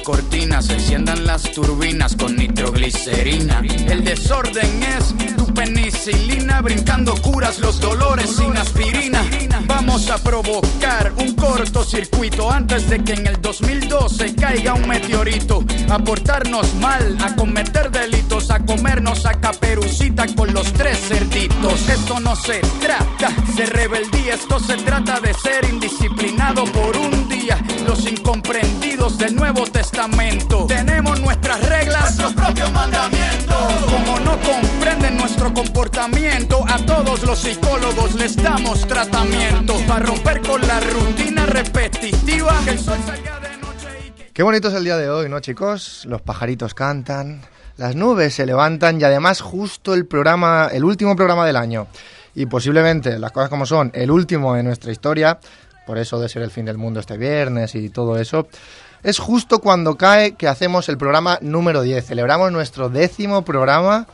cortinas, se enciendan las turbinas con nitroglicerina. El desorden es tu penicilina, brincando curas los dolores sin aspirina. Vamos a provocar un cortocircuito antes de que en el 2012 caiga un meteorito. A portarnos mal, a cometer delitos, a comernos a Caperucita con los 3 cerditos. Esto no se trata de rebeldía, esto se trata de ser indisciplinado por un día. Los incomprendidos del Nuevo Testamento tenemos nuestras reglas, nuestros propios mandamientos. Como no comprenden nuestro comportamiento, a todos los psicólogos les damos tratamiento para romper con la rutina repetitiva. Que el sol salga de noche y que... Qué bonito es el día de hoy, ¿no, chicos? Los pajaritos cantan, las nubes se levantan y además justo el último programa del año y posiblemente, las cosas como son, el último de nuestra historia, por eso de ser el fin del mundo este viernes y todo eso, es justo cuando cae que hacemos el programa número 10. Celebramos nuestro 10º programa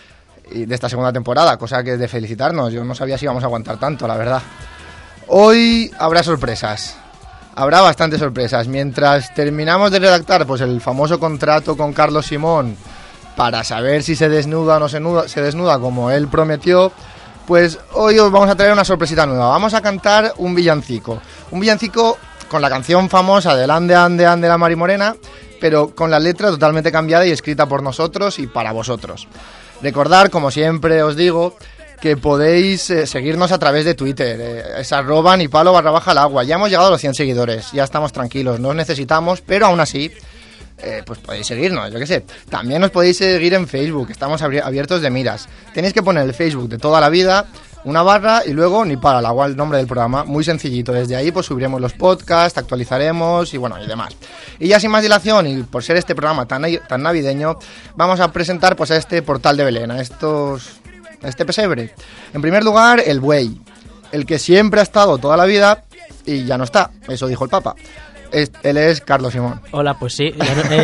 de esta segunda temporada, cosa que es de felicitarnos. Yo no sabía si íbamos a aguantar tanto, la verdad. Hoy habrá sorpresas. Habrá bastantes sorpresas. Mientras terminamos de redactar pues el famoso contrato con Carlos Simón para saber si se desnuda o no se desnuda como él prometió, pues hoy os vamos a traer una sorpresita nueva. Vamos a cantar un villancico. Un villancico con la canción famosa del Ande, Ande, Ande la Mari Morena, pero con la letra totalmente cambiada y escrita por nosotros y para vosotros. Recordad, como siempre os digo, que podéis seguirnos a través de Twitter, es @nipalo_al agua. Ya hemos llegado a los 100 seguidores, ya estamos tranquilos, no os necesitamos, pero aún así, pues podéis seguirnos, yo qué sé. También os podéis seguir en Facebook, estamos abiertos de miras. Tenéis que poner el Facebook de toda la vida, una barra y luego Nipalo al agua, el nombre del programa, muy sencillito. Desde ahí pues subiremos los podcasts, actualizaremos y bueno, y demás. Y ya sin más dilación, y por ser este programa tan navideño, vamos a presentar pues a este portal de Belén, a este pesebre. En primer lugar, el buey, el que siempre ha estado toda la vida y ya no está, eso dijo el Papa. Él es Carlos Simón. Hola, pues sí,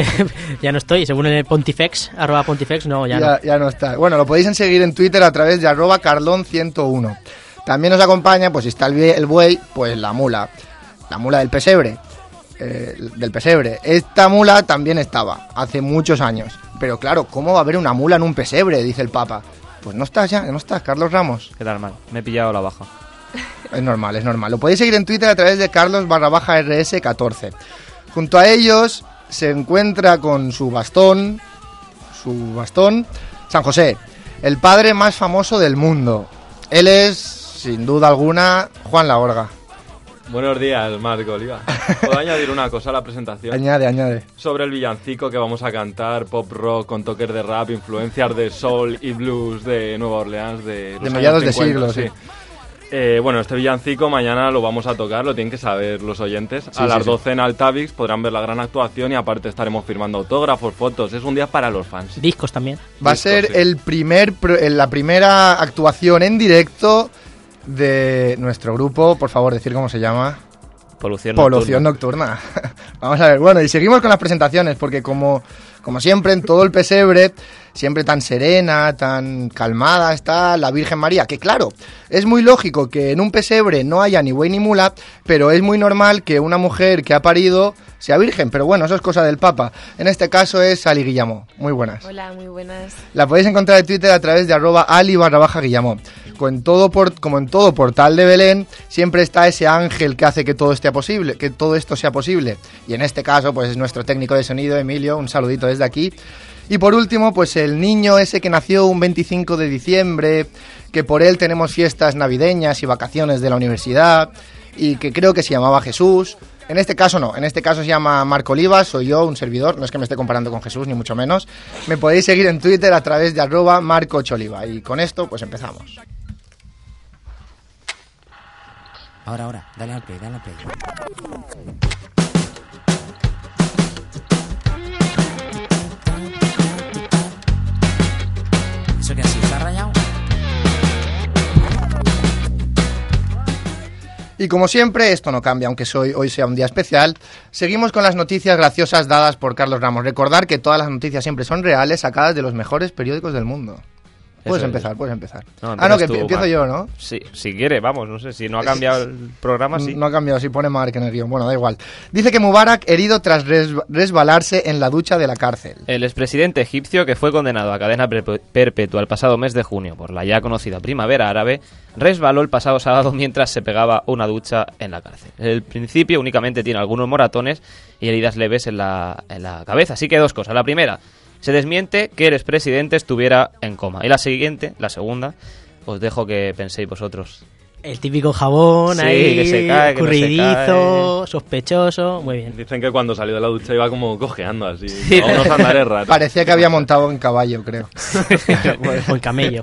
ya no estoy, según el Pontifex, @Pontifex, no. Ya no está. Bueno, lo podéis seguir en Twitter a través de @Carlon101. También nos acompaña, pues si está el buey, pues la mula del pesebre. Del pesebre. Esta mula también estaba hace muchos años. Pero claro, ¿cómo va a haber una mula en un pesebre?, dice el Papa. Pues no estás, Carlos Ramos. ¿Qué tal, mal? Me he pillado la baja. Es normal. Lo podéis seguir en Twitter a través de Carlos_RS14. Junto a ellos se encuentra con su bastón, San José, el padre más famoso del mundo. Él es, sin duda alguna, Juan Laorga. Buenos días, Marco Oliva. ¿Puedo añadir una cosa a la presentación? Añade. Sobre el villancico que vamos a cantar, pop rock con toques de rap, influencias de soul y blues de Nueva Orleans de mediados de 50, siglo, sí. Bueno, este villancico mañana lo vamos a tocar, lo tienen que saber los oyentes. Sí, a las 12 en Altavix podrán ver la gran actuación y aparte estaremos firmando autógrafos, fotos. Es un día para los fans. Discos también. Va a ser la primera actuación en directo de nuestro grupo. Por favor, decir cómo se llama. Polución Nocturna. Vamos a ver, bueno, y seguimos con las presentaciones, porque como siempre en todo el pesebre, siempre tan serena, tan calmada está la Virgen María, que claro, es muy lógico que en un pesebre no haya ni buey ni mula, pero es muy normal que una mujer que ha parido sea virgen, pero bueno, eso es cosa del Papa. En este caso es Ali Guillamó. Muy buenas. Hola, muy buenas. La podéis encontrar en Twitter a través de @ali_Guillamó. Como en todo portal de Belén, siempre está ese ángel que hace que todo esto sea posible. Y en este caso, pues es nuestro técnico de sonido, Emilio, un saludito desde aquí. Y por último, pues el niño ese que nació un 25 de diciembre, que por él tenemos fiestas navideñas y vacaciones de la universidad, y que creo que se llamaba Jesús. En este caso no, en este caso se llama Marco Oliva, soy yo, un servidor, no es que me esté comparando con Jesús, ni mucho menos. Me podéis seguir en Twitter a través de @MarcoCholiva. Y con esto, pues empezamos. Ahora, dale al play. ¿Eso qué así? ¿Está rayado? Y como siempre, esto no cambia, aunque hoy sea un día especial. Seguimos con las noticias graciosas dadas por Carlos Ramos. Recordar que todas las noticias siempre son reales, sacadas de los mejores periódicos del mundo. Puedes empezar. No, que tú, empiezo Marc. yo, ¿no? Sí, si quiere, vamos, no sé, si no ha cambiado el programa, sí. No ha cambiado, si pone Marc en el guión. Bueno, da igual. Dice que Mubarak herido tras resbalarse en la ducha de la cárcel. El expresidente egipcio, que fue condenado a cadena perpetua el pasado mes de junio por la ya conocida primavera árabe, resbaló el pasado sábado mientras se pegaba una ducha en la cárcel. El principio únicamente tiene algunos moratones y heridas leves en la cabeza. Así que dos cosas. La primera, se desmiente que el expresidente estuviera en coma. Y la segunda, os dejo que penséis vosotros. El típico jabón Sí, ahí, que se cae, que no se escurridizo, cae. sospechoso, muy bien. Dicen que cuando salió de la ducha iba como cojeando así. No, unos andares raros. Parecía que había montado en caballo, creo. O el camello.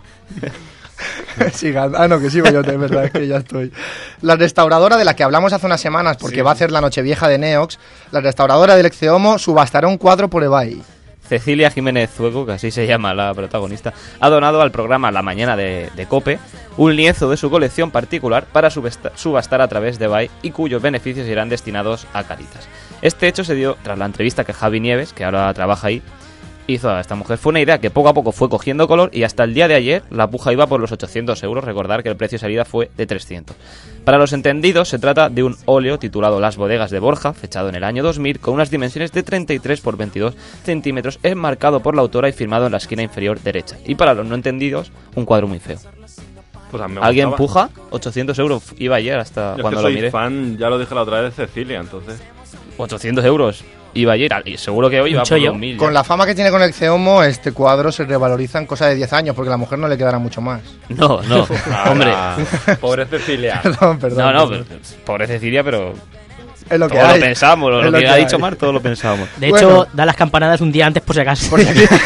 Siga. No, que sigo yo, de verdad, es que ya estoy. La restauradora de la que hablamos hace unas semanas, porque va a hacer la Nochevieja de Neox, la restauradora del Exceomo subastará un cuadro por eBay. Cecilia Jiménez Zueco, que así se llama la protagonista, ha donado al programa La Mañana de COPE un lienzo de su colección particular para subastar a través de eBay y cuyos beneficios irán destinados a Cáritas. Este hecho se dio tras la entrevista que Javi Nieves, que ahora trabaja ahí, hizo a esta mujer. Fue una idea que poco a poco fue cogiendo color y hasta el día de ayer la puja iba por los 800 euros. Recordar que el precio de salida fue de 300. Para los entendidos, se trata de un óleo titulado Las Bodegas de Borja, fechado en el año 2000, con unas dimensiones de 33 por 22 centímetros, enmarcado por la autora y firmado en la esquina inferior derecha. Y para los no entendidos, un cuadro muy feo. Pues a mí me ¿Alguien gustaba. puja? 800 euros iba ayer hasta Yo cuando es que lo soy miré. fan, ya lo dije la otra vez, de Cecilia, entonces. 800 euros iba ayer y seguro que hoy Un va por chollo. los 1000. Con la fama que tiene con el Exceomo, este cuadro se revaloriza en cosa de 10 años, porque a la mujer no le quedará mucho más. No, hombre. Pobre Cecilia. Perdón. No, pobre Cecilia, pero Es lo que todo hay. lo pensamos, Es lo que ha dicho hay. Mar, todo lo pensamos. De Bueno. hecho, da las campanadas un día antes por si acaso.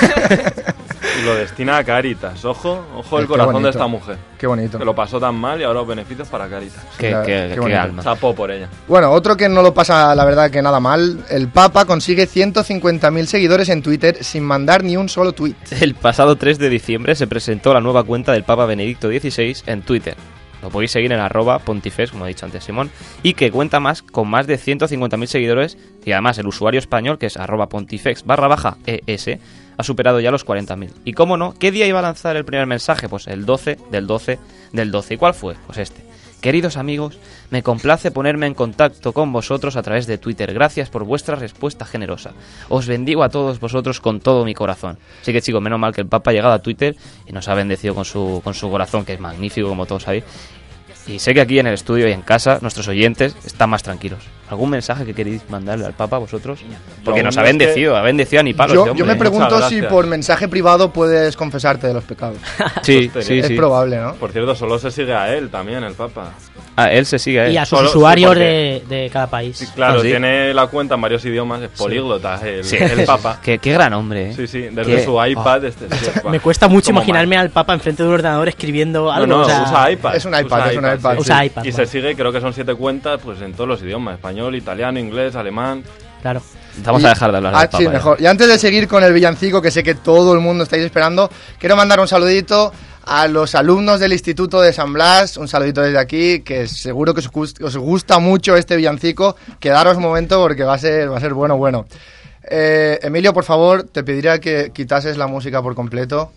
Y lo destina a Cáritas. Ojo el Qué corazón bonito. de esta mujer. Qué bonito. Que lo pasó tan mal y ahora los beneficios para Cáritas. Qué qué bonito. alma. Chapó por ella. Bueno, otro que no lo pasa, la verdad, que nada mal. El Papa consigue 150.000 seguidores en Twitter sin mandar ni un solo tweet. El pasado 3 de diciembre se presentó la nueva cuenta del Papa Benedicto XVI en Twitter. Lo podéis seguir en @pontifex, como ha dicho antes Simón, y que cuenta con más de 150.000 seguidores, y además el usuario español, que es @pontifex_ES, ha superado ya los 40.000. Y cómo no, ¿qué día iba a lanzar el primer mensaje? Pues el 12 del 12 del 12. ¿Y cuál fue? Pues este. Queridos amigos, me complace ponerme en contacto con vosotros a través de Twitter. Gracias por vuestra respuesta generosa. Os bendigo a todos vosotros con todo mi corazón. Así que chicos, menos mal que el Papa ha llegado a Twitter y nos ha bendecido con su corazón, que es magnífico, como todos sabéis. Y sé que aquí en el estudio y en casa nuestros oyentes están más tranquilos. ¿Algún mensaje que queréis mandarle al Papa vosotros? Porque nos ha bendecido, ha bendecido a ni palos. Yo me pregunto Muchas si gracias. por mensaje privado puedes confesarte de los pecados. Sí, Es sí, Es sí. probable, ¿no? Por cierto, solo se sigue a él también, el Papa. Ah, él se sigue, Y a sus Solo- usuarios sí, porque- de cada país. Sí, claro, Ah, ¿sí? tiene la cuenta en varios idiomas, es políglota, el Sí. Papa. Qué gran hombre, ¿eh? Sí, sí, desde Qué- su iPad. Me cuesta mucho como imaginarme al Papa enfrente de un ordenador escribiendo algo. No, o sea, usa iPad. Es un iPad, es un iPad, sí. Usa iPad, Y vale. se sigue, creo que son 7 cuentas, pues en todos los idiomas: español, italiano, inglés, alemán. Claro. Vamos a dejar de hablar del Papa. Sí, ya. mejor. Y antes de seguir con el villancico, que sé que todo el mundo estáis esperando, quiero mandar un saludito a los alumnos del Instituto de San Blas. Un saludito desde aquí, que seguro que os gusta mucho este villancico. Quedaros un momento porque va a ser bueno. Emilio, por favor, te pediría que quitases la música por completo,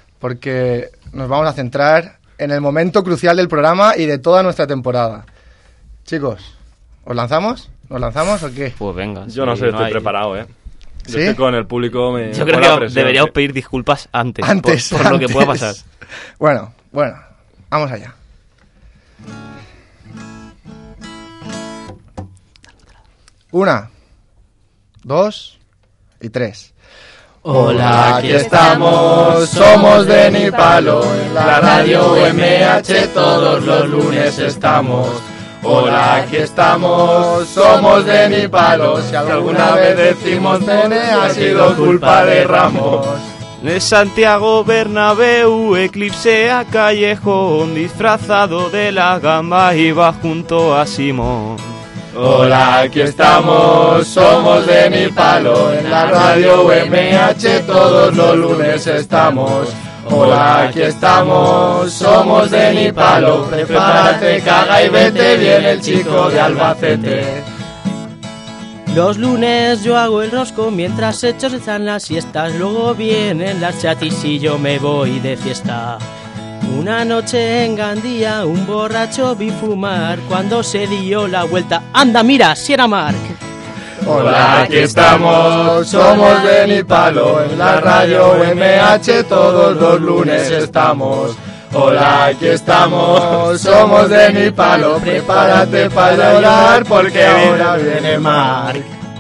porque nos vamos a centrar en el momento crucial del programa y de toda nuestra temporada. Chicos, ¿os lanzamos? ¿Nos lanzamos o qué? Pues venga. Yo no sí, sé, estoy hay- preparado, ¿eh? Yo ¿Sí? es que con el público me. Yo me creo pone la que presión, deberíamos sí. pedir disculpas antes, Antes, por lo que pueda antes. pasar. Bueno, vamos allá. Una, dos y tres. Hola, aquí estamos, somos de Nipalo, en la radio MH todos los lunes estamos. Hola, aquí estamos, somos de Nipalo, si alguna vez decimos pene ha sido culpa de Ramos. De Santiago Bernabéu, eclipse a Callejón, disfrazado de la gamba iba junto a Simón. Hola, aquí estamos, somos de Nipalo, en la radio MH todos los lunes estamos. Hola, aquí estamos, somos de Nipalo, prepárate, caga y vete, viene el chico de Albacete. Los lunes yo hago el rosco mientras hechos están las siestas. Luego vienen las chatis y yo me voy de fiesta. Una noche en Gandía un borracho vi fumar. Cuando se dio la vuelta, ¡anda, mira, si era Marc! Hola, aquí estamos, somos Benipalo, en la radio MH todos los lunes estamos. Hola, aquí estamos, somos Benipalo, prepárate para llorar porque ahora viene Marc.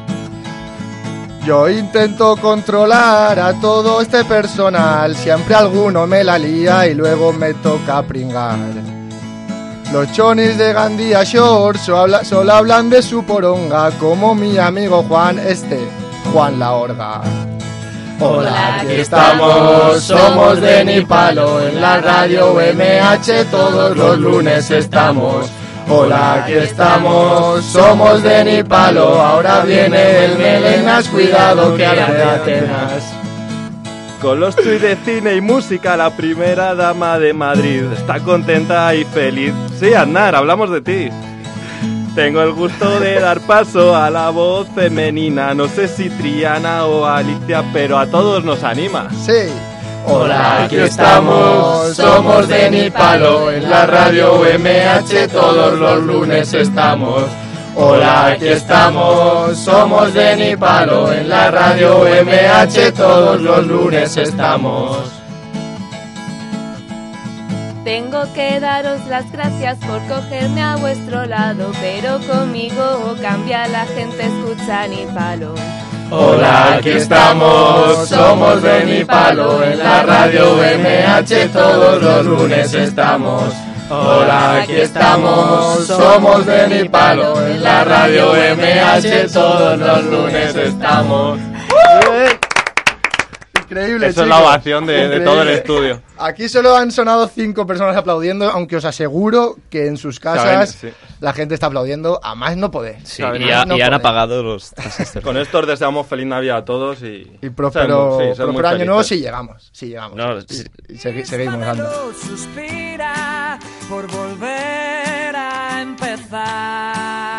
Yo intento controlar a todo este personal, siempre alguno me la lía y luego me toca pringar. Los chonis de Gandía Shore solo hablan de su poronga, como mi amigo Juan Juan La Orga. Hola, aquí estamos, somos Benipalo, en la radio MH todos los lunes estamos. Hola, aquí estamos, somos Benipalo, ahora viene el Melenas, cuidado que arde Atenas. Con los tuits de cine y música, la primera dama de Madrid está contenta y feliz. Sí, Aznar, hablamos de ti. Tengo el gusto de dar paso a la voz femenina, no sé si Triana o Alicia, pero a todos nos anima. Sí. Hola, aquí estamos, somos Benipalo, en la radio MH todos los lunes estamos. Hola, aquí estamos, somos Benipalo, en la radio MH todos los lunes estamos. Tengo que daros las gracias por cogerme a vuestro lado, pero conmigo cambia la gente, escucha Benipalo. Hola, aquí estamos, somos Benipalo, en la radio MH todos los lunes estamos. Hola, aquí estamos, somos Benipalo, en la radio MH todos los lunes estamos. Increíble, eso, chicos. Es la ovación de todo el estudio. Aquí solo han sonado 5 personas aplaudiendo, aunque os aseguro que en sus casas sí, la gente está aplaudiendo a más no poder. Sí, y han apagado los transistores. Con esto os deseamos feliz Navidad a todos y próspero año nuevo si llegamos. No, seguimos dando. Suspira por volver a empezar.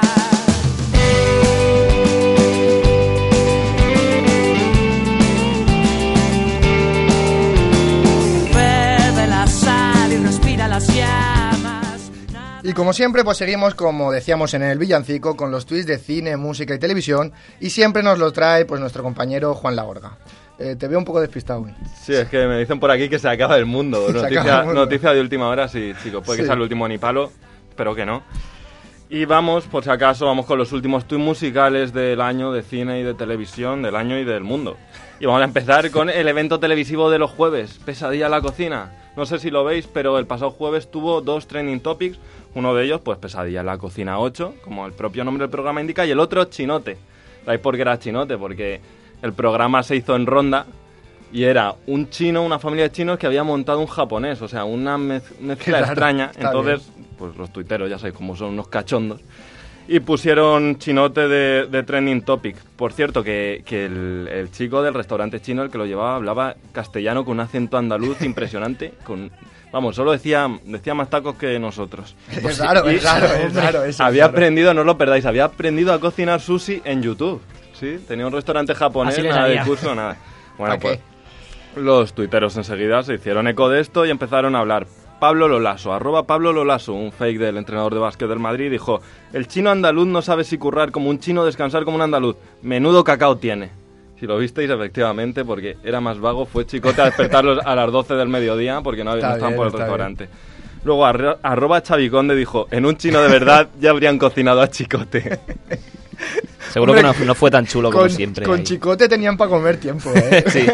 Y como siempre, pues seguimos, como decíamos en el villancico, con los tweets de cine, música y televisión, y siempre nos lo trae pues nuestro compañero Juan La Orga. Te veo un poco despistado hoy. Sí, es que me dicen por aquí que se acaba el mundo. Noticia de última hora, sí, chicos. Puede que sea el último Benipalo, espero que no. Y vamos, por si acaso, vamos con los últimos tweets musicales del año de cine y de televisión, del año y del mundo. Y vamos a empezar con el evento televisivo de los jueves, Pesadilla en la cocina. No sé si lo veis, pero el pasado jueves tuvo 2 trending topics. Uno de ellos, pues Pesadilla en la cocina 8, como el propio nombre del programa indica, y el otro, Chinote. ¿Sabéis por qué era Chinote? Porque el programa se hizo en Ronda y era un chino, una familia de chinos que había montado un japonés, o sea, una mezcla extraña. Entonces, pues los tuiteros ya sabéis cómo son unos cachondos. Y pusieron Chinote de trending topic. Por cierto, que el chico del restaurante chino, el que lo llevaba, hablaba castellano con un acento andaluz impresionante. Vamos, solo decía más tacos que nosotros. Es raro eso. Había aprendido, no os lo perdáis, había aprendido a cocinar sushi en YouTube. Sí, tenía un restaurante japonés, nada de curso, nada. Bueno, pues los tuiteros enseguida se hicieron eco de esto y empezaron a hablar. Pablo Lolaso, @Pablo Lolaso, un fake del entrenador de básquet del Madrid, dijo: el chino andaluz no sabe si currar como un chino, descansar como un andaluz. Menudo cacao tiene. Si lo visteis, efectivamente, porque era más vago, fue Chicote a despertarlos a las 12 del mediodía porque no estaban por el restaurante. Bien. Luego, @Chaviconde dijo: en un chino de verdad ya habrían cocinado a Chicote. Seguro que no fue tan chulo como siempre. Con Chicote tenían para comer tiempo, Sí.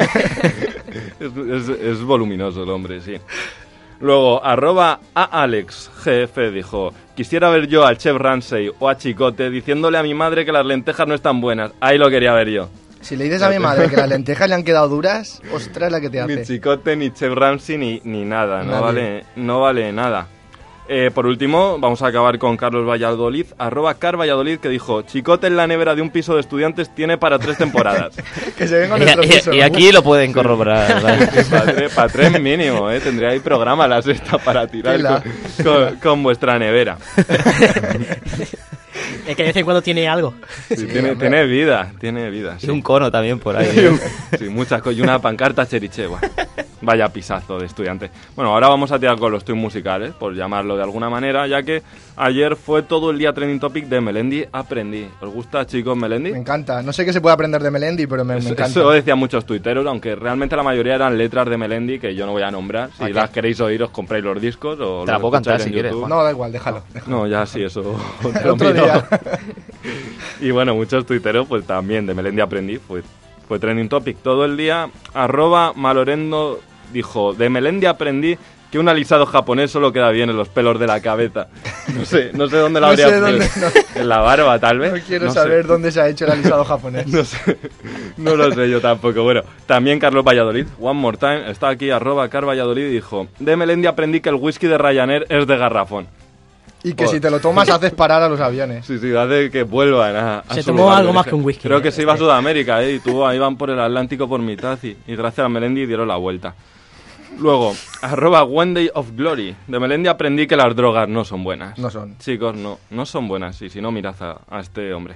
Es voluminoso el hombre, sí. Luego, @AalexGF dijo: quisiera ver yo al chef Ramsay o a Chicote diciéndole a mi madre que las lentejas no están buenas. Ahí lo quería ver yo. Si le dices a mi madre que las lentejas le han quedado duras, ostras la que te hace. Ni Chicote, ni chef Ramsay, ni nada. No vale nada. Por último, vamos a acabar con Carlos Valladolid, @CarValladolid, que dijo: Chicote en la nevera de un piso de estudiantes tiene para 3 temporadas. Que se venga nuestro piso. Y aquí lo pueden corroborar. Para 3 mínimo, tendría ahí programa la sexta para tirar con vuestra nevera. Es que de vez en cuando tiene algo. Sí, tiene vida. Sí. Y un cono también por ahí. Sí, muchas cosas. Y una pancarta Cheriche. Vaya pisazo de estudiante. Bueno, ahora vamos a tirar con los tweets musicales, por llamarlo de alguna manera, ya que ayer fue todo el día trending topic de Melendi Aprendí. ¿Os gusta, chicos, Melendi? Me encanta. No sé qué se puede aprender de Melendi, pero me encanta. Eso decían muchos tuiteros, aunque realmente la mayoría eran letras de Melendi que yo no voy a nombrar. Si las queréis oír, os compráis los discos o te la puedo cantar si quieres. No, da igual, déjalo. No, ya sí, eso. Otro día. Y bueno, muchos tuiteros, pues también de Melendi Aprendí, fue trending topic todo el día. @Malorendo dijo, de Melendi aprendí que un alisado japonés solo queda bien en los pelos de la cabeza. No sé dónde lo habría puesto. En la barba, tal vez. No quiero saber dónde se ha hecho el alisado japonés. No lo sé yo tampoco. Bueno, también Carlos Valladolid, one more time, está aquí, @CarValladolid, y dijo, de Melendi aprendí que el whisky de Ryanair es de garrafón. Y que si te lo tomas haces parar a los aviones. Sí, hace que vuelvan a se tomó algo más que un whisky. Creo que se iba a Sudamérica, y ahí van por el Atlántico por mitad, y gracias a Melendi dieron la vuelta. Luego, @One of Glory. De Melendi aprendí que las drogas no son buenas. No son. Chicos, no son buenas. Y si no, mirad a este hombre.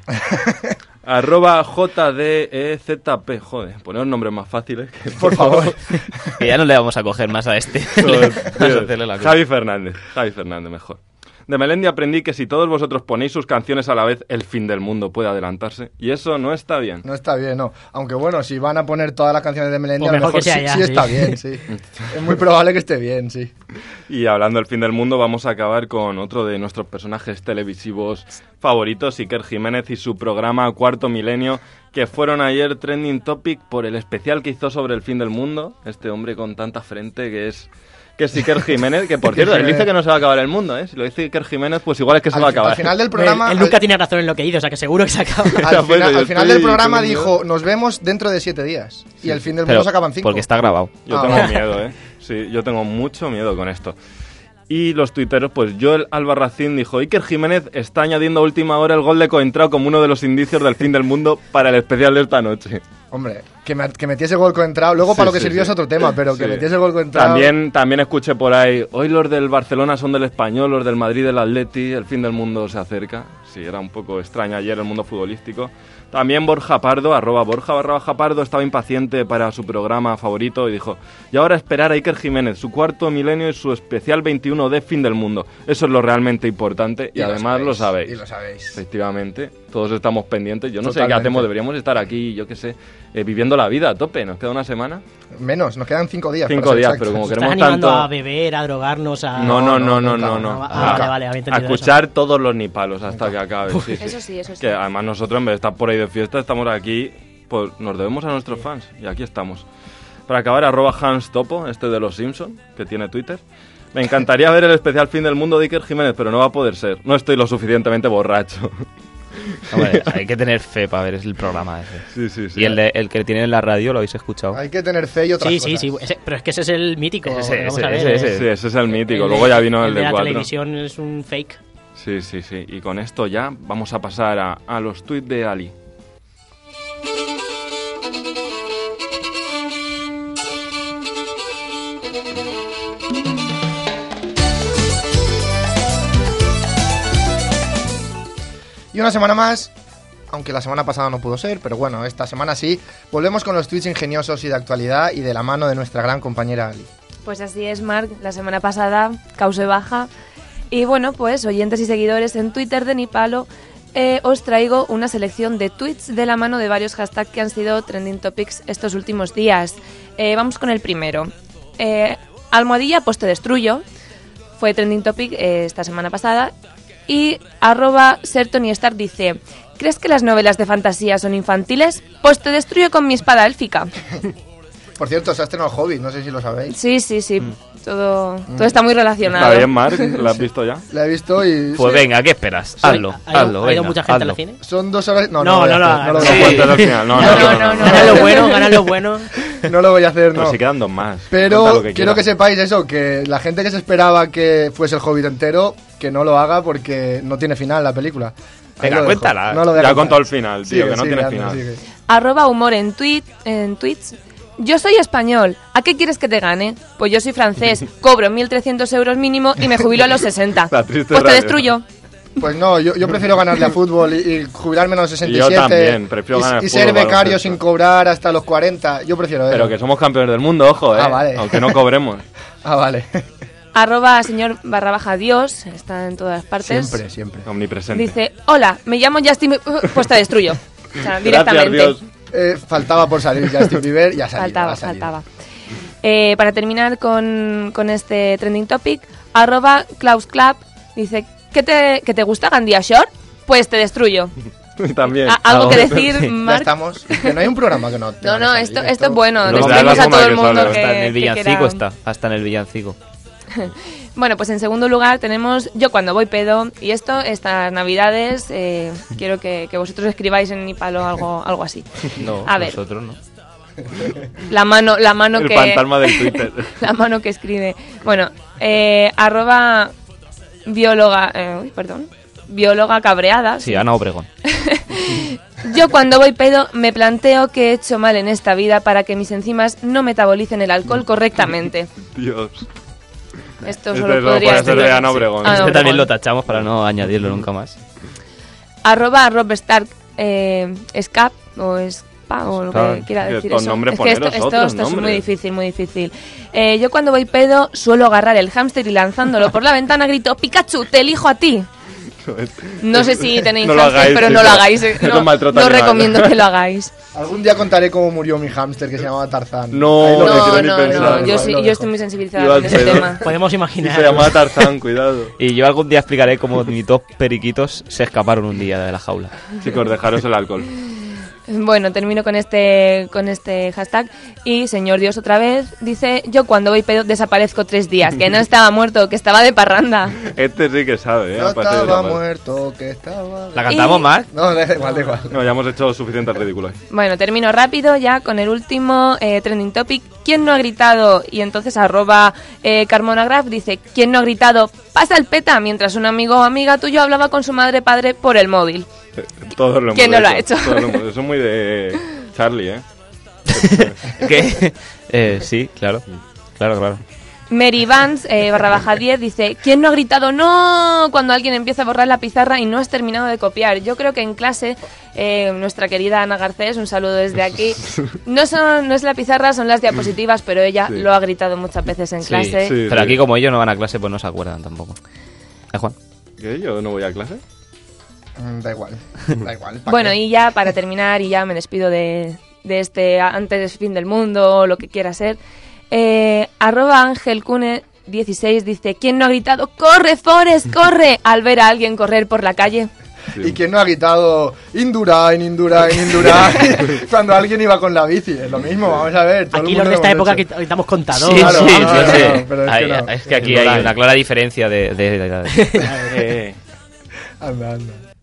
@JDEZP. Joder, poneos nombres más fáciles. Por favor. Que ya no le vamos a coger más a este. Javi Fernández mejor. De Melendi aprendí que si todos vosotros ponéis sus canciones a la vez, el fin del mundo puede adelantarse. Y eso no está bien. No está bien, no. Aunque bueno, si van a poner todas las canciones de Melendi, pues a lo mejor sí está bien, sí. Es muy probable que esté bien, sí. Y hablando del fin del mundo, vamos a acabar con otro de nuestros personajes televisivos favoritos, Iker Jiménez y su programa Cuarto Milenio, que fueron ayer trending topic por el especial que hizo sobre el fin del mundo. Este hombre con tanta frente que es Iker Jiménez, que por cierto, él dice que no se va a acabar el mundo, ¿eh? Si lo dice Iker Jiménez, pues igual es que se va a acabar. Al final del programa... Él nunca tiene razón en lo que dice, o sea que seguro que se acaba. Al final del programa dijo, nos vemos dentro de 7 días. Sí, y el fin del mundo se acaba en 5. Porque está grabado. Yo tengo miedo, Sí, yo tengo mucho miedo con esto. Y los tuiteros, pues Joel Albarracín dijo, Iker Jiménez está añadiendo a última hora el gol de Coentrao como uno de los indicios del fin del mundo para el especial de esta noche. Hombre, que metiese gol Coentrao, luego para lo que sirvió es otro tema, pero que metiese gol Coentrao... También escuché por ahí, hoy los del Barcelona son del Español, los del Madrid del Atleti, el fin del mundo se acerca. Sí, era un poco extraño ayer el mundo futbolístico. También Borja Pardo, @Borja_Pardo, estaba impaciente para su programa favorito y dijo, y ahora esperar a Iker Jiménez, su cuarto milenio y su especial 21 de fin del mundo. Eso es lo realmente importante y además lo sabéis. Y lo sabéis. Efectivamente, todos estamos pendientes. Yo no sé qué hacemos, deberíamos estar aquí, yo qué sé, viviendo la vida a tope. ¿Nos queda una semana? Menos, nos quedan 5 días. 5 días, pero como queremos tanto... a beber, a drogarnos, a... No. Vale, a escuchar todos los nipalos hasta que acabe. Sí. Eso sí. Que además nosotros, en vez de estar por ahí de fiesta, estamos aquí, pues nos debemos a nuestros fans. Y aquí estamos. Para acabar, @Hans Topo, este de los Simpson, que tiene Twitter. Me encantaría ver el especial fin del mundo de Iker Jiménez, pero no va a poder ser. No estoy lo suficientemente borracho. Hombre, hay que tener fe para ver el programa ese. Sí. Y el que tiene en la radio, ¿lo habéis escuchado? Hay que tener fe y otras cosas. Sí, pero es que ese es el mítico. Ese es el mítico. Luego ya vino el de 4. La televisión es un fake. Sí. Y con esto ya vamos a pasar a los tweets de Ali. Y una semana más, aunque la semana pasada no pudo ser, pero bueno, esta semana sí, volvemos con los tweets ingeniosos y de actualidad y de la mano de nuestra gran compañera Ali. Pues así es, Marc, la semana pasada causé baja. Y bueno, pues oyentes y seguidores en Twitter de Nipalo, os traigo una selección de tweets de la mano de varios hashtags que han sido trending topics estos últimos días. Vamos con el primero. Almohadilla, pues te destruyo. Fue trending topic esta semana pasada. Y @SerTonyStar dice, ¿crees que las novelas de fantasía son infantiles? Pues te destruyo con mi espada élfica. Por cierto, se ha estrenado el Hobbit, no sé si lo sabéis. Sí. Todo está muy relacionado. Está bien, Marc, ¿la has visto ya? La he visto y... Pues venga, ¿qué esperas? Hazlo. ¿Ha ido mucha gente al cine? Son 2 horas... No. Ganan lo bueno. No lo voy a hacer, no. Pero si quedan 2 más. Pero quiero que sepáis eso, que la gente que se esperaba que fuese el Hobbit entero, que no lo haga porque no tiene final la película. Venga, cuéntala. Ya ha contado el final, tío, que no tiene final. @humor en tweets. Yo soy español. ¿A qué quieres que te gane? Pues yo soy francés. Cobro 1.300 euros mínimo y me jubilo a los 60. Pues te destruyo. Pues no, yo prefiero ganarle a fútbol y jubilarme a los 67. Yo también, prefiero ganar y fútbol, ser becario baloncesto. sin cobrar hasta los 40. Yo prefiero eso. Pero que somos campeones del mundo, ojo, Vale. Aunque no cobremos. Vale. @señor_Dios, está en todas partes. Siempre. Omnipresente. Dice, hola, me llamo Justin... Pues te destruyo. O sea, directamente. Gracias, Dios. Faltaba por salir Justin Bieber y ha salido. Faltaba. Para terminar con este trending topic, @ClausClap dice, ¿que te gusta Gandía Shore? Pues te destruyo. También. ¿Algo que decir, Ya Marc? estamos. Que no hay un programa que no. No, esto es bueno. No, Despedimos a todo el que mundo sale. que Está en el villancico, quiera. hasta en el villancico. Bueno, pues en segundo lugar tenemos Yo cuando voy pedo. Y estas navidades quiero que vosotros escribáis en Nipalo algo así. No, A ver. nosotros no. La mano El que... fantasma del Twitter. La mano que escribe. Bueno, @bióloga... bióloga cabreada. Sí, Ana Obregón. Yo cuando voy pedo me planteo qué he hecho mal en esta vida para que mis enzimas no metabolicen el alcohol correctamente. Dios. Esto Este solo lo podría puede hacer decir- de Ana Obregón. Ana Este Obregón. también lo tachamos para no añadirlo nunca más. @RobStark Scap o Spa o lo que Claro. quiera Que decir estos eso. nombres, Es que esto poneros otros es muy nombres. muy difícil. Yo cuando voy pedo suelo agarrar el hámster y lanzándolo por la ventana grito Pikachu, te elijo a ti. No sé si tenéis No lo hámster, hagáis, pero sí, no lo no. hagáis. Es No, un maltrato no animal. recomiendo que lo hagáis. Algún día contaré cómo murió mi hámster que se llamaba Tarzán. No, Ahí lo no dejo. quiero ni pensar. Yo, Ahí lo yo dejo. estoy muy sensibilizada Iba con al ese pedo. tema. Podemos Y imaginar. se llamaba Tarzán, cuidado. Y yo algún día explicaré cómo mis dos periquitos se escaparon un día de la jaula. Chicos, dejaros el alcohol. Bueno, termino con este hashtag. Y señor Dios otra vez dice, yo cuando voy pedo desaparezco 3 días, que no estaba muerto, que estaba de parranda. Este sí que sabe, No A partir de estaba esa parte. muerto, que estaba... ¿La cantamos Y- más? No, da igual. No, ya hemos hecho suficiente ridículo ahí. Bueno, termino rápido ya con el último trending topic. ¿Quién no ha gritado? Y entonces @CarmonaGraph dice, ¿quién no ha gritado? Pasa el peta, mientras un amigo o amiga tuyo hablaba con su padre por el móvil. Todos lo hemos ¿Quién no lo ha hecho? Todos lo hemos- Eso es muy de Charlie, ¿Qué? Sí, claro. Claro. Mary Vance _10 dice, ¿quién no ha gritado no cuando alguien empieza a borrar la pizarra y no has terminado de copiar? Yo creo que en clase nuestra querida Ana Garcés, un saludo desde aquí, no es la pizarra, son las diapositivas, pero ella Sí. lo ha gritado muchas veces en clase. Sí. Pero aquí como ellos no van a clase, pues no se acuerdan tampoco. Juan? ¿Qué? ¿Yo no voy a clase? Da igual. ¿pa' Bueno, qué? y ya para terminar, y ya me despido de este antes del fin del mundo o lo que quiera ser, @AngelCune16 dice, ¿quién no ha gritado ¡corre, Forrest, corre! al ver a alguien correr por la calle? ¿Y quién no ha gritado Indurain? Cuando alguien iba con la bici? Es lo mismo, vamos a ver. todo el Aquí los mundo de esta lo hemos época hecho. gritamos contador. Sí, Claro, sí, no, sí, no, sí. no, pero es que no. Es que aquí hay una clara diferencia de Anda.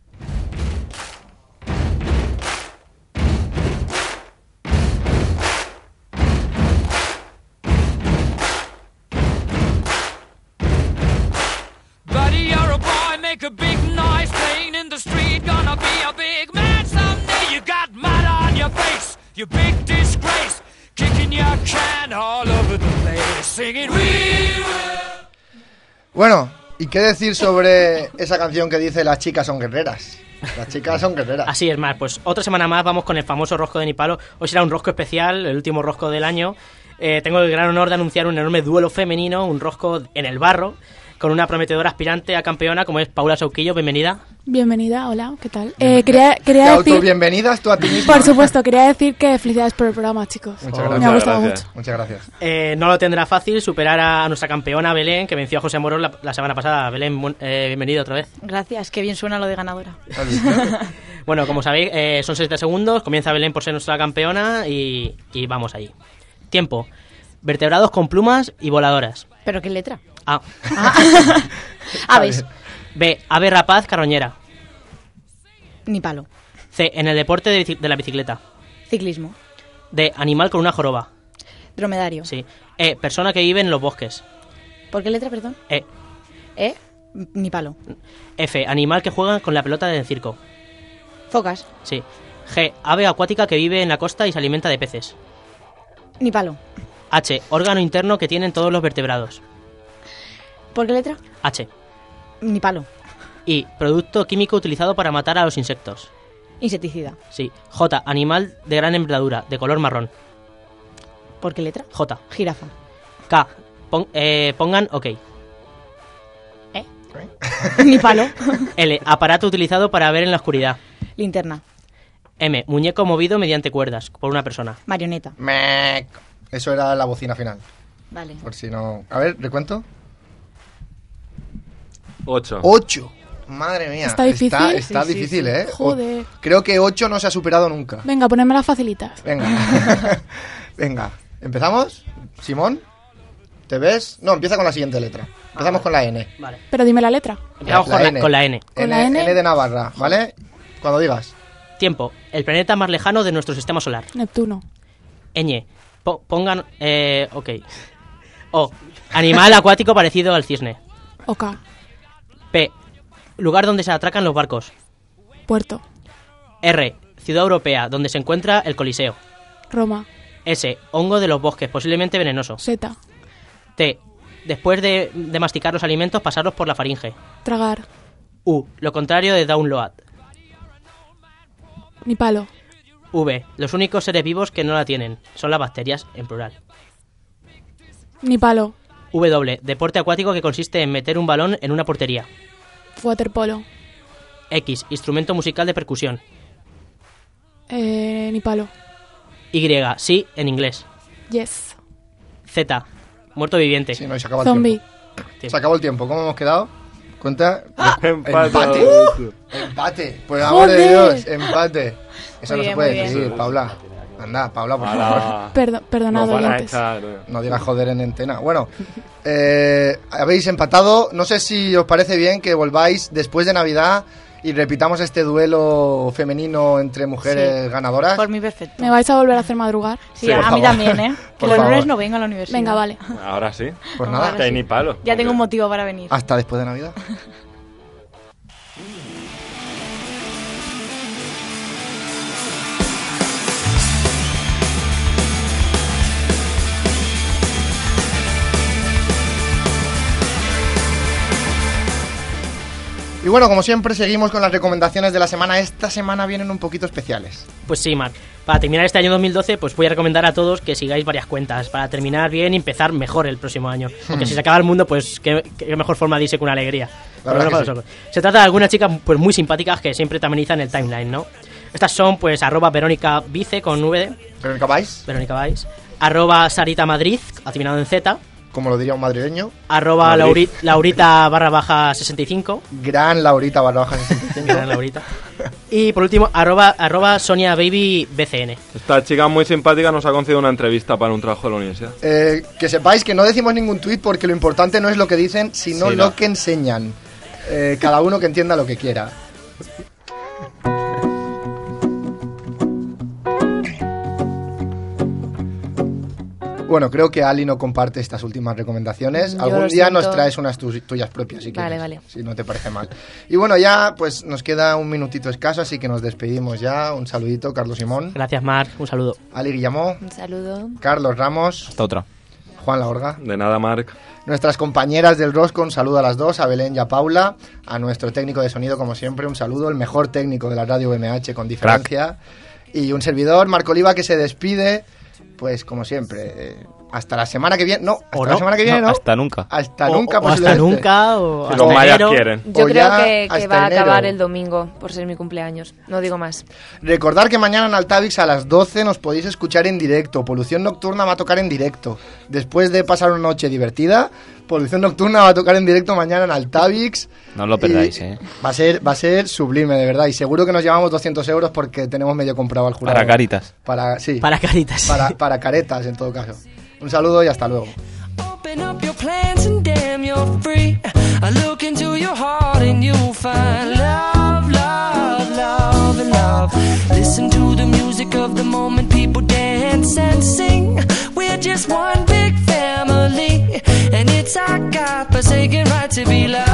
Buddy, you're a boy, make a big noise playing in the street. Gonna be a big man someday. You got mud on your face, you big disgrace. Kicking your can all over the place. Singing, we will. Bueno, ¿y qué decir sobre esa canción que dice las chicas son guerreras? Las chicas son guerreras. Así es, más, pues otra semana más vamos con el famoso rosco de Nipalo. Hoy será un rosco especial, el último rosco del año. Tengo el gran honor de anunciar un enorme duelo femenino, un rosco en el barro, con una prometedora aspirante a campeona como es Paula Sauquillo. Bienvenida. Bienvenida, hola, ¿qué tal? Quería ¿Te decir, autobienvenidas tú a ti misma? por supuesto, quería decir que felicidades por el programa, chicos. Muchas Me ha gracias. gustado gracias. mucho. Muchas gracias. No lo tendrá fácil superar a nuestra campeona Belén, que venció a José Morón la semana pasada. Belén, bienvenida otra vez. Gracias, qué bien suena lo de ganadora. ¿Has visto? Bueno, como sabéis, son 60 segundos. Comienza Belén por ser nuestra campeona y vamos ahí. Tiempo. Vertebrados con plumas y voladoras. ¿Pero qué letra? A. Aves. B. Ave rapaz carroñera. Ni palo. C. En el deporte de la bicicleta. Ciclismo. D. Animal con una joroba. Dromedario. Sí. E. Persona que vive en los bosques. ¿Por qué letra, perdón? E. Ni palo. F. Animal que juega con la pelota del circo. Focas. Sí. G. Ave acuática que vive en la costa y se alimenta de peces. Ni palo. H. Órgano interno que tienen todos los vertebrados. ¿Por qué letra? H. Ni palo. I. Producto químico utilizado para matar a los insectos. Insecticida. Sí. J. Animal de gran envergadura, de color marrón. ¿Por qué letra? J. Jirafa. K. Pongan OK. Ni palo. L. Aparato utilizado para ver en la oscuridad. Linterna. M. Muñeco movido mediante cuerdas, por una persona. Marioneta. Mec. Eso era la bocina final. Vale. Por si no... A ver, ¿recuento? 8. 8. Madre mía. ¿Está difícil? Está Sí, difícil, sí. ¿eh? Joder. Creo que 8 no se ha superado nunca. Venga, ponedme las facilitas. Venga. Venga. ¿Empezamos? ¿Simón? ¿Te ves? No, empieza con la siguiente letra. Empezamos con la N. Vale. Pero dime la letra. Empezamos con la N. ¿Con la N? N de Navarra, ¿vale? Cuando digas. Tiempo. El planeta más lejano de nuestro sistema solar. Neptuno. Ñ. Pongan... OK. O. Animal acuático parecido al cisne. OK. P. Lugar donde se atracan los barcos. Puerto. R. Ciudad europea, donde se encuentra el Coliseo. Roma. S. Hongo de los bosques, posiblemente venenoso. Z. T. Después de masticar los alimentos, pasarlos por la faringe. Tragar. U. Lo contrario de download. Ni palo. V. Los únicos seres vivos que no la tienen son las bacterias, en plural. Ni palo. W. Deporte acuático que consiste en meter un balón en una portería. Waterpolo. X. Instrumento musical de percusión. Ni palo. Y. Sí, en inglés. Yes. Z. Muerto viviente. Sí, no, y se acaba Zombie. el tiempo. Se acabó el tiempo. ¿Cómo hemos quedado? Cuenta. Empate. Empate. Por amor de Dios, empate. Eso Muy no bien, se puede muy bien. decir, Paula. Anda, Paula, por favor. Perdonad, Nos van a oyentes. echar. No digas joder en antena. Bueno, habéis empatado. No sé si os parece bien que volváis después de Navidad y repitamos este duelo femenino entre mujeres ganadoras. Por mí perfecto. ¿Me vais a volver a hacer madrugar? Sí, por a mí favor. también, ¿eh? Que Por los lunes favor. no vengo a la universidad. Venga, vale. Ahora sí. Pues No, nada, ahora Que hay sí. ni palo. Ya tengo un motivo para venir. hasta después de Navidad. Y bueno, como siempre, seguimos con las recomendaciones de la semana. Esta semana vienen un poquito especiales. Pues sí, Marc. Para terminar este año 2012, pues voy a recomendar a todos que sigáis varias cuentas para terminar bien y empezar mejor el próximo año. Porque si se acaba el mundo, pues qué mejor forma de irse con una alegría. La verdad Por lo que menos para nosotros. Se trata de algunas chicas pues muy simpáticas que siempre te amenizan el timeline, ¿no? Estas son pues @Verónica Vice con V, Verónica Valls, Verónica Valls, @Sarita Madrid, terminado en Z, como lo diría un madrileño. Madrid. Laurita_65. Gran Laurita Barrabaja 65. Gran Laurita. Y por último, @Sonia Baby BCN. Esta chica muy simpática nos ha concedido una entrevista para un trabajo de la universidad. Que sepáis que no decimos ningún tuit porque lo importante no es lo que dicen, sino Sí, lo no. que enseñan. Cada uno que entienda lo que quiera. Bueno, creo que Ali no comparte estas últimas recomendaciones. Yo Algún lo día siento. nos traes unas tuyas propias, si Vale, quieres, vale. si no te parece mal. Y bueno, ya pues nos queda un minutito escaso, así que nos despedimos ya. Un saludito, Carlos Simón, Gracias, Marc. Un saludo. Ali Guillamó, Un saludo. Carlos Ramos, Hasta otra. Juan Laorga. De nada, Marc. Nuestras compañeras del Rosco, un saludo a las dos, a Belén y a Paula. A nuestro técnico de sonido, como siempre, un saludo, el mejor técnico de la radio VMH con diferencia. Y un servidor, Marco Oliva, que se despide, pues como siempre, hasta la semana que viene. No, hasta ¿O la no? semana que viene, ¿no? Hasta nunca. Hasta O nunca, hasta posiblemente. nunca, o Si hasta los mayas enero. quieren. Yo O creo ya que hasta va a acabar enero. el domingo, por ser mi cumpleaños. No digo más. Recordar que mañana en Altavix a las 12 nos podéis escuchar en directo. Polución Nocturna va a tocar en directo. Después de pasar una noche divertida, Polución Nocturna va a tocar en directo mañana en Altavix. No os lo perdáis, Va a ser sublime, de verdad. Y seguro que nos llevamos 200 euros porque tenemos medio comprado al jurado. Para Caritas. Sí, Para Caritas. para caretas, en todo caso. Un saludo y hasta luego. Open up your plans and damn, you're free. I look into your heart and you'll find love, love, love, and love. Listen to the music of the moment, people dance and sing. We're just one big family, and it's our God-forsaken right to be loved.